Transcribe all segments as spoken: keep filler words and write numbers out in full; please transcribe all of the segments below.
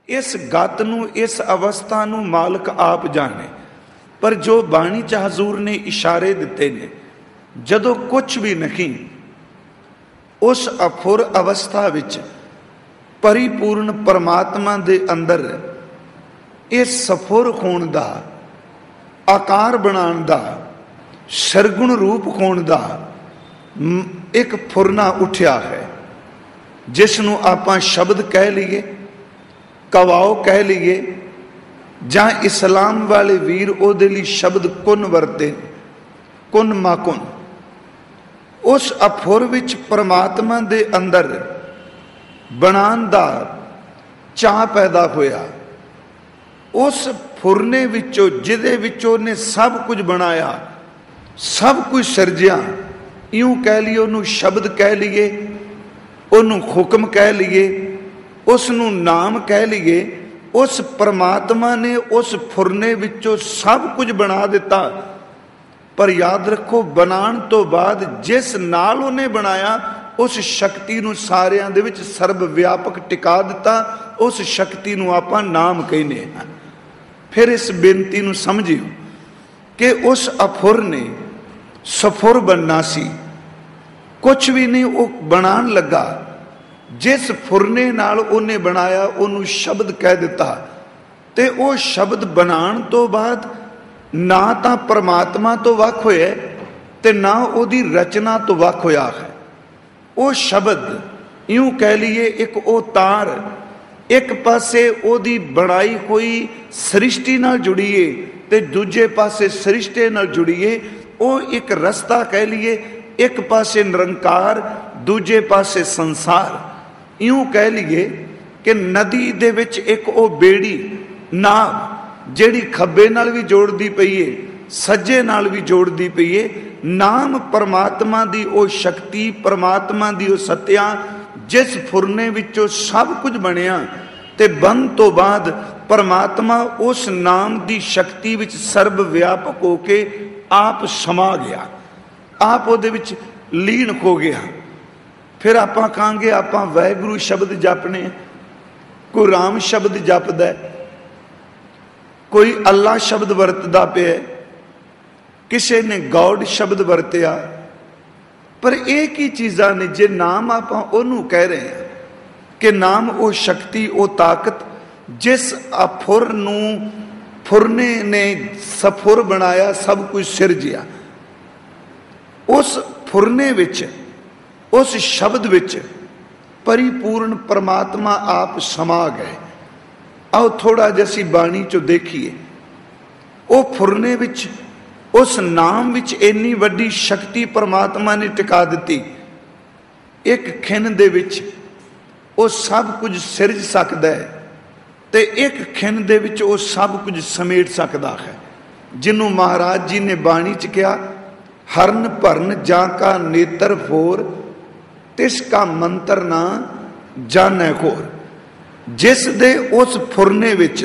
इस गत नूं, इस अवस्था नूं मालक आप जाने। पर जो बाणी च हजूर ने इशारे दिते ने, जदों कुछ भी नहीं, उस अफुर अवस्था विच परिपूर्ण परमात्मा दे अंदर इस सफुर होण दा, आकार बनाण दा, सरगुण रूप होण दा एक फुरना उठिया है, जिसनों आपां शब्द कह लीए, कवाओ कह लीए, जां इस्लाम वाले वीर उहदे लई शब्द कुन वरते, कुन माकुन। उस अफुर विच परमात्मा दे अंदर बनाण दा चाह पैदा होया। उस फुरने विचों, जिहदे विचों ने सब कुछ बनाया, सब कुछ सिरजिया, यूं कह लीए, उहनूं शब्द कह लीए, उहनूं हुक्म कह लीए, उसनूं नाम कह लीए, उस परमात्मा ने उस फुरने विचों सब कुछ बना दिता। पर याद रखो, बनाण तो बाद जिस नाल उहने बनाया, उस शक्ति नूं सारियां दे विच सर्व व्यापक टिका दिता। उस शक्ति नूं आपां नाम कहने हां। फिर इस बेनती नूं समझियो कि उस अफुर ने सफुर बनना सी, कुछ भी नहीं वो बनाण लगा। जिस फुरने नाल उहने बनाया, उहनूं शब्द कह दिता, ते वो शब्द बनाण तो बाद ना तां परमात्मा तो वख होया ते ना उहदी रचना तो वख होया है। वो शब्द यूं कह लीए एक वो तार, एक पासे ओदी बनाई कोई सृष्टि नाल जुड़ीए ते दूजे पासे सृष्टि नाल जुड़ीए। वो एक रस्ता कह लीए, एक पासे निरंकार, दूजे पासे संसार। यूं कह लीए कि नदी दे विच एक वो बेड़ी, नाव, जिहड़ी खब्बे नाल भी जोड़दी पई है, सज्जे नाल भी जोड़दी पई है। नाम परमात्मा दी ओ शक्ति, परमात्मा दी ओ सत्या, जिस फुरने विचों सब कुछ बनिया, ते बन तो बाद परमात्मा उस नाम दी शक्ति विच सर्व व्यापक होके आप समा गया, आप उहदे विच लीन हो गया। फिर आपां कहांगे आपां वाहिगुरू शब्द जपने, कोई राम शब्द जपदा है, कोई अल्लाह शब्द वरतदा पिया, किसी ने गॉड शब्द वरतिया। पर एक ही चीज़ां ने, जे नाम आपां ओनू कह रहे हैं कि नाम वो शक्ति, वो ताकत, जिस अफुर नूं फुरने ने सफुर बनाया, सब कुछ सिरजिया। उस फुरने विच, उस शब्द विच परिपूर्ण परमात्मा आप समा गए। आओ थोड़ा जैसी बाणी चो देखिए, वो फुरने विच, उस नाम विच इन्नी वड्डी शक्ति परमात्मा ने टिका दी। एक खिन दे विच वो सब कुछ सिरज सकता है, ते एक खिन दे विच वो सब कुछ समेट सकता है। जिन्हों महाराज जी ने बाणी च कहा, हरन भरन जा का नेत्र फोर, तिसका मंत्र ना जाने खोर। जिस दे उस फुरने विच,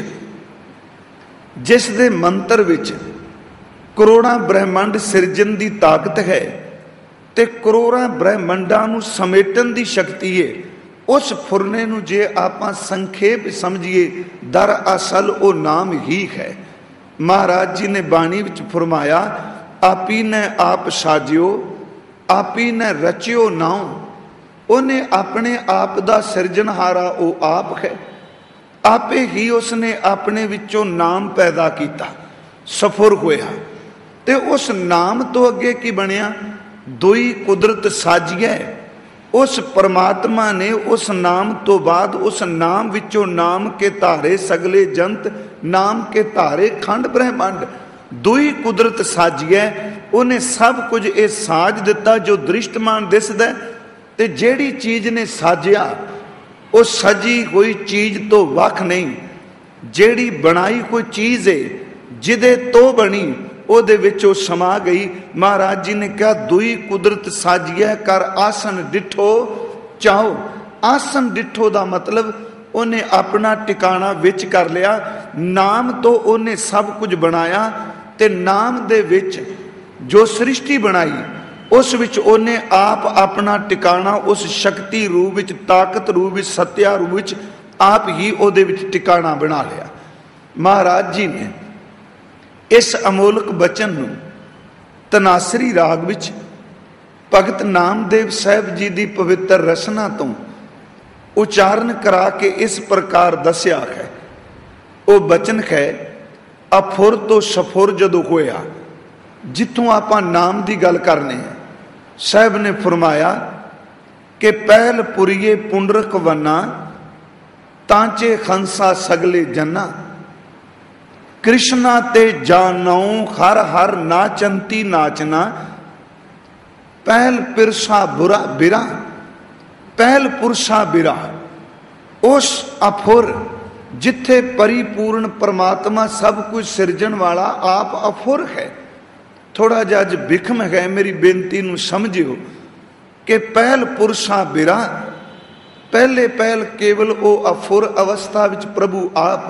जिस दे मंत्र विच करोड़ां ब्रह्मंड सिरजन की ताकत है, ते करोड़ां ब्रह्मंडां नूं समेटन की शक्ति है। उस फुरने नूं जे आपां संखेप समझिए, दर असल वो नाम ही है। महाराज जी ने बाणी विच फरमाया, आपी ने आप साजियो, आपी ने रचियो नाउ। उन्हें अपने आप दा सिरजनहारा वो आप है। आपे ही उसने अपने विचों नाम पैदा किया, सफुर होया। ते उस नाम तो अगे की बनिया, दुई कुदरत साजिया। उस परमात्मा ने उस नाम तो बाद उस नाम विचों नाम के धारे सगले जंत, नाम के धारे खंड ब्रह्मंड, दुई कुदरत साजिया। उन्हें सब कुछ ये साज दिता जो दृष्टमान दिसदा। ते जेड़ी चीज ने साजिया वो सजी कोई चीज तो वख नहीं, जेड़ी बनाई कोई चीज है, जिदे तो बनी ओदे विच समा गई। महाराज जी ने कहा, दुई कुदरत साजिया कर आसन डिठो चाहो। आसन डिठो का मतलब उन्हें अपना टिकाणा विच कर लिया। नाम तो उन्हें सब कुछ बनाया, ते नाम दे विच जो सृष्टि बनाई, उस विच उन्हें आप अपना टिकाणा उस शक्ति रूप विच, ताकत रूप विच, सत्या रूप विच आप ही ਉਹਦੇ ਵਿੱਚ ਟਿਕਾਣਾ ਬਣਾ ਲਿਆ। ਮਹਾਰਾਜ ਜੀ ਨੇ ਇਸ ਅਮੋਲਕ ਬਚਨ ਨੂੰ ਤਨਾਸਰੀ ਰਾਗ ਵਿੱਚ ਭਗਤ ਨਾਮਦੇਵ ਸਾਹਿਬ ਜੀ ਦੀ ਪਵਿੱਤਰ ਰਸਨਾ ਤੋਂ ਉਚਾਰਨ ਕਰਾ ਕੇ ਇਸ ਪ੍ਰਕਾਰ ਦੱਸਿਆ ਹੈ। ਉਹ ਬਚਨ ਹੈ, ਅਫੁਰ ਤੋਂ ਸਫੁਰ ਜਦੋਂ ਹੋਇਆ, ਜਿੱਥੋਂ ਆਪਾਂ ਨਾਮ ਦੀ ਗੱਲ ਕਰਨੇ ਹੈ। ਸਾਹਿਬ ਨੇ ਫਰਮਾਇਆ ਕਿ ਪਹਿਲ ਪੁਰੀਏ ਪੁੰਡਰਕ ਵੰਨਾ, ਤਾਂਚੇ ਖੰਸਾ ਸਗਲੇ ਜੰਨਾ, ਕ੍ਰਿਸ਼ਨਾ ਤੇ ਜਾਨਉ ਹਰ ਹਰ ਨਾਚੰਤੀ ਨਾਚਨਾ, ਪਹਿਲ ਪਿਰਸਾ ਬੁਰਾ ਬਿਰਾ, ਪਹਿਲ ਪੁਰਸ਼ਾ ਬਿਰਾ। ਉਸ ਅਫੁਰ ਜਿੱਥੇ ਪਰਿਪੂਰਨ ਪਰਮਾਤਮਾ ਸਭ ਕੁਝ ਸਿਰਜਣ ਵਾਲਾ ਆਪ ਅਫੁਰ ਹੈ। ਥੋੜਾ ਜਿਹਾ ਅੱਜ ਵਿਖਮ ਹੈ, ਮੇਰੀ ਬੇਨਤੀ ਨੂੰ ਸਮਝਿਓ ਕਿ ਪਹਿਲ ਪੁਰਸ਼ਾ ਬਿਰਾ, ਪਹਿਲੇ ਪਹਿਲ ਕੇਵਲ ਉਹ ਅਫੁਰ ਅਵਸਥਾ ਵਿੱਚ ਪ੍ਰਭੂ ਆਪ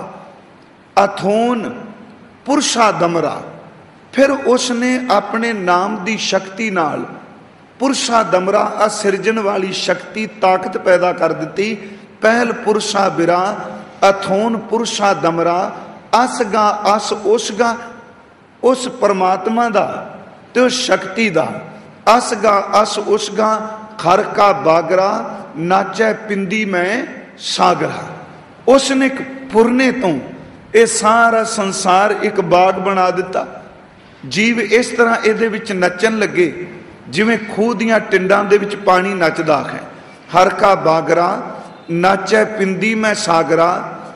ਅਥੋਨ ਪੁਰਸ਼ਾ ਦਮਰਾ, ਫਿਰ ਉਸਨੇ ਆਪਣੇ ਨਾਮ ਦੀ ਸ਼ਕਤੀ ਨਾਲ ਪੁਰਸ਼ਾ ਦਮਰਾ ਅਸਿਰਜਣ ਵਾਲੀ ਸ਼ਕਤੀ ਤਾਕਤ ਪੈਦਾ ਕਰ ਦਿੱਤੀ। ਪਹਿਲ ਪੁਰਸ਼ਾ ਬਿਰਾ ਅਥੋਨ ਪੁਰਸ਼ਾ ਦਮਰਾ, ਅਸਗਾ ਅਸ ਉਸਗਾ, ਉਸ ਪਰਮਾਤਮਾ ਦਾ ਤੇ ਉਸ ਸ਼ਕਤੀ ਦਾ, ਅਸਗਾ ਅਸ ਉਸਗਾ ਖਰ ਕਾ ਬਾਗਰਾ, ਨਾਚੈ ਪਿੰਦੀ ਮੈਂ ਸਾਗਰਾ। ਉਸਨੇ ਇੱਕ ਪੁਰਨੇ ਤੋਂ ਇਹ ਸਾਰਾ ਸੰਸਾਰ ਇੱਕ ਬਾਗ ਬਣਾ ਦਿੱਤਾ। ਜੀਵ ਇਸ ਤਰ੍ਹਾਂ ਇਹਦੇ ਵਿੱਚ ਨੱਚਣ ਲੱਗੇ ਜਿਵੇਂ ਖੂਹ ਦੀਆਂ ਟਿੰਡਾਂ ਦੇ ਵਿੱਚ ਪਾਣੀ ਨੱਚਦਾ ਹੈ। ਹਰ ਕਾ ਬਾਗਰਾ ਨਾਚੈ ਪਿੰਦੀ ਮੈਂ ਸਾਗਰਾ,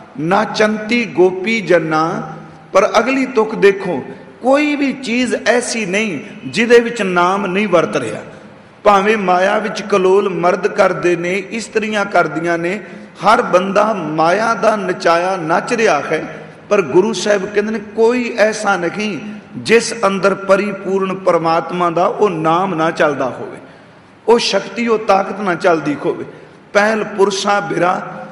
ਨਾਚੰਤੀ ਗੋਪੀ ਜੰਨਾ। ਪਰ ਅਗਲੀ ਤੁਕ ਦੇਖੋ, ਕੋਈ ਵੀ ਚੀਜ਼ ਐਸੀ ਨਹੀਂ ਜਿਹਦੇ ਵਿੱਚ ਨਾਮ ਨਹੀਂ ਵਰਤ ਰਿਹਾ। ਭਾਵੇਂ ਮਾਇਆ ਵਿੱਚ ਕਲੋਲ ਮਰਦ ਕਰਦੇ ਨੇ, ਇਸਤਰੀਆਂ ਕਰਦੀਆਂ ਨੇ, ਹਰ ਬੰਦਾ ਮਾਇਆ ਦਾ ਨਚਾਇਆ ਨੱਚ ਰਿਹਾ ਹੈ। ਪਰ ਗੁਰੂ ਸਾਹਿਬ ਕਹਿੰਦੇ ਨੇ ਕੋਈ ਐਸਾ ਨਹੀਂ ਜਿਸ ਅੰਦਰ ਪਰਿਪੂਰਨ ਪਰਮਾਤਮਾ ਦਾ ਉਹ ਨਾਮ ਨਾ ਚੱਲਦਾ ਹੋਵੇ, ਉਹ ਸ਼ਕਤੀ ਉਹ ਤਾਕਤ ਨਾ ਚੱਲਦੀ ਹੋਵੇ। ਪਹਿਲ ਪੁਰਸ਼ਾ ਬਿਰਾ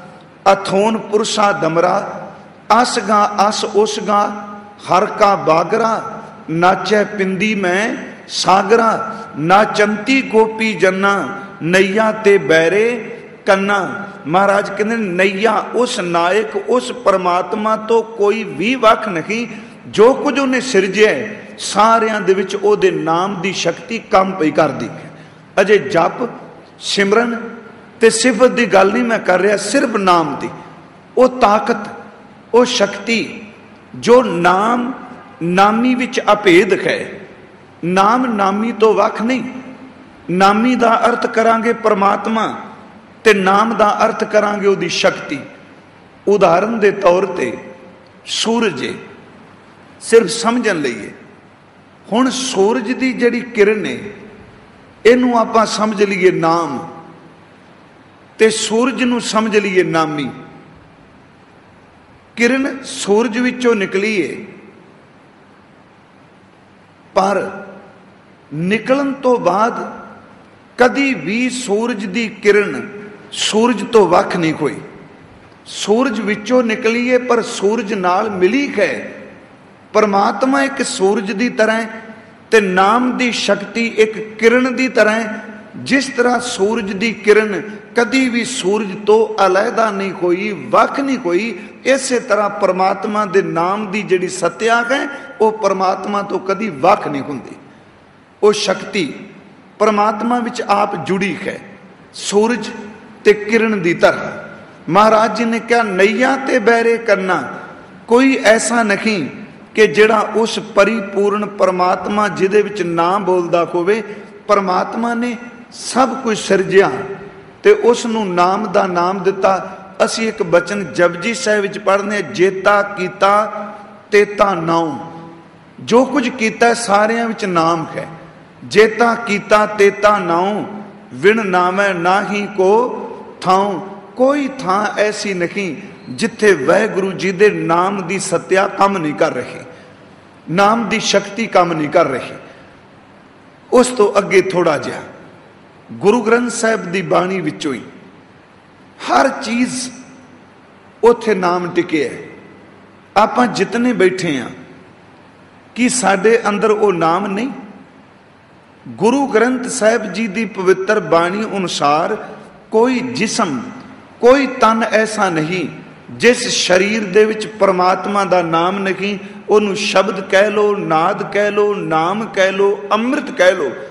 ਅਥੋਨ ਪੁਰਸ਼ਾ ਦਮਰਾ, ਅਸਗਾ ਅਸ ਉਸਗਾ ਹਰ ਕਾ ਬਾਗਰਾ, ਨਾਚੈ ਪਿੰਦੀ ਮੈਂ ਸਾਗਰਾ, ਨਾਚੰਤੀ ਗੋਪੀ ਜੰਨਾ, ਨਈਆ ਤੇ ਬੈਰੇ ਕੰਨਾ। ਮਹਾਰਾਜ ਕਹਿੰਦੇ ਨਈਆ ਉਸ ਨਾਇਕ ਉਸ ਪਰਮਾਤਮਾ ਤੋਂ ਕੋਈ ਵੀ ਵੱਖ ਨਹੀਂ। ਜੋ ਕੁਝ ਉਹਨੇ ਸਿਰਜਿਆ ਸਾਰਿਆਂ ਦੇ ਵਿੱਚ ਉਹਦੇ ਨਾਮ ਦੀ ਸ਼ਕਤੀ ਕੰਮ ਪਈ ਕਰਦੀ ਹੈ। ਅਜੇ ਜਪ ਸਿਮਰਨ ਤੇ ਸਿਫਤ ਦੀ ਗੱਲ ਨਹੀਂ ਮੈਂ ਕਰ ਰਿਹਾ, ਸਿਰਫ ਨਾਮ ਦੀ ਉਹ ਤਾਕਤ ਉਹ ਸ਼ਕਤੀ ਜੋ ਨਾਮ ਨਾਮੀ ਵਿੱਚ ਅਭੇਦ ਹੈ। ਨਾਮ ਨਾਮੀ ਤੋਂ ਵੱਖ ਨਹੀਂ। ਨਾਮੀ ਦਾ ਅਰਥ ਕਰਾਂਗੇ ਪਰਮਾਤਮਾ ਤੇ ਨਾਮ ਦਾ ਅਰਥ ਕਰਾਂਗੇ ਉਹਦੀ ਸ਼ਕਤੀ। ਉਦਾਹਰਨ ਦੇ ਤੌਰ ਤੇ ਸੂਰਜ ਸਿਰਫ ਸਮਝਣ ਲਈਏ, ਹੁਣ ਸੂਰਜ ਦੀ ਜਿਹੜੀ ਕਿਰਨ ਹੈ ਇਹਨੂੰ ਆਪਾਂ ਸਮਝ ਲਈਏ ਨਾਮ, ਤੇ ਸੂਰਜ ਨੂੰ ਸਮਝ ਲਈਏ ਨਾਮੀ। ਕਿਰਨ ਸੂਰਜ ਵਿੱਚੋਂ ਨਿਕਲੀ ਏ, ਪਰ ਨਿਕਲਣ ਤੋਂ ਬਾਅਦ ਕਦੀ ਵੀ ਸੂਰਜ ਦੀ ਕਿਰਨ ਸੂਰਜ ਤੋਂ ਵੱਖ ਨਹੀਂ ਹੋਈ। ਸੂਰਜ ਵਿੱਚੋਂ ਨਿਕਲੀ ਏ ਪਰ ਸੂਰਜ ਨਾਲ ਮਿਲੀ ਹੈ। ਪਰਮਾਤਮਾ ਇੱਕ ਸੂਰਜ ਦੀ ਤਰ੍ਹਾਂ ਤੇ ਨਾਮ ਦੀ ਸ਼ਕਤੀ ਇੱਕ ਕਿਰਨ ਦੀ ਤਰ੍ਹਾਂ। ਜਿਸ ਤਰ੍ਹਾਂ ਸੂਰਜ ਦੀ ਕਿਰਨ ਕਦੀ ਵੀ ਸੂਰਜ ਤੋਂ ਅਲੱਗਾ ਨਹੀਂ ਹੋਈ, ਵੱਖ ਨਹੀਂ ਹੋਈ, ਇਸੇ ਤਰ੍ਹਾਂ ਪਰਮਾਤਮਾ ਦੇ ਨਾਮ ਦੀ ਜਿਹੜੀ ਸੱਤਿਆ ਹੈ ਉਹ ਪਰਮਾਤਮਾ ਤੋਂ ਕਦੀ ਵੱਖ ਨਹੀਂ ਹੁੰਦੀ। ਉਹ ਸ਼ਕਤੀ ਪਰਮਾਤਮਾ ਵਿੱਚ ਆਪ ਜੁੜੀ ਹੈ, ਸੂਰਜ ਤੇ ਕਿਰਨ ਦੀ ਤਰ੍ਹਾਂ। ਮਹਾਰਾਜ ਜੀ ਨੇ ਕਿਹਾ ਨਈਆ ਤੇ ਬਹਿਰੇ ਕਰਨਾ, ਕੋਈ ਐਸਾ ਨਹੀਂ ਕਿ ਜਿਹੜਾ ਉਸ ਪਰਿਪੂਰਨ ਪਰਮਾਤਮਾ ਜਿਹਦੇ ਵਿੱਚ ਨਾਮ ਬੋਲਦਾ ਹੋਵੇ। ਪਰਮਾਤਮਾ ਨੇ ਸਭ ਕੁਝ ਸਿਰਜਿਆ ਤੇ ਉਸ ਨੂੰ ਨਾਮ ਦਾ ਨਾਮ ਦਿੱਤਾ। ਅਸੀਂ ਇੱਕ ਬਚਨ ਜਪਜੀ ਸਾਹਿਬ ਵਿੱਚ ਪੜ੍ਹਨੇ, ਜੇਤਾ ਕੀਤਾ ਤੇਤਾ ਨਾਉ। ਜੋ ਕੁਝ ਕੀਤਾ ਸਾਰਿਆਂ ਵਿੱਚ ਨਾਮ ਹੈ। ਜੇਤਾ ਕੀਤਾ ਤੇਤਾ ਨਾਉ, ਵਿਣ ਨਾਮੈ ਨਾਹੀ ਕੋ ਥਾਉ। ਕੋਈ ਥਾਂ ਐਸੀ ਨਹੀਂ ਜਿੱਥੇ ਵਾਹਿਗੁਰੂ ਜੀ ਦੇ ਨਾਮ ਦੀ ਸੱਤਿਆ ਕੰਮ ਨਹੀਂ ਕਰ ਰਹੀ, ਨਾਮ ਦੀ ਸ਼ਕਤੀ ਕੰਮ ਨਹੀਂ ਕਰ ਰਹੀ। ਉਸ ਤੋਂ ਅੱਗੇ ਥੋੜਾ ਜਿਹਾ ਗੁਰੂ ਗ੍ਰੰਥ ਸਾਹਿਬ ਦੀ ਬਾਣੀ ਵਿੱਚੋਂ ਹੀ ਹਰ ਚੀਜ਼ ਉੱਥੇ ਨਾਮ ਟਿਕਿਆ। ਆਪਾਂ ਜਿਤਨੇ ਬੈਠੇ ਹਾਂ ਕੀ ਸਾਡੇ ਅੰਦਰ ਉਹ ਨਾਮ ਨਹੀਂ? ਗੁਰੂ ਗ੍ਰੰਥ ਸਾਹਿਬ ਜੀ ਦੀ ਪਵਿੱਤਰ ਬਾਣੀ ਅਨੁਸਾਰ ਕੋਈ ਜਿਸਮ ਕੋਈ ਤਨ ਐਸਾ ਨਹੀਂ ਜਿਸ ਸਰੀਰ ਦੇ ਵਿੱਚ ਪਰਮਾਤਮਾ ਦਾ ਨਾਮ ਨਹੀਂ। ਉਹਨੂੰ ਸ਼ਬਦ ਕਹਿ ਲੋ, ਨਾਦ ਕਹਿ ਲੋ, ਨਾਮ ਕਹਿ ਲੋ, ਅੰਮ੍ਰਿਤ ਕਹਿ ਲੋ,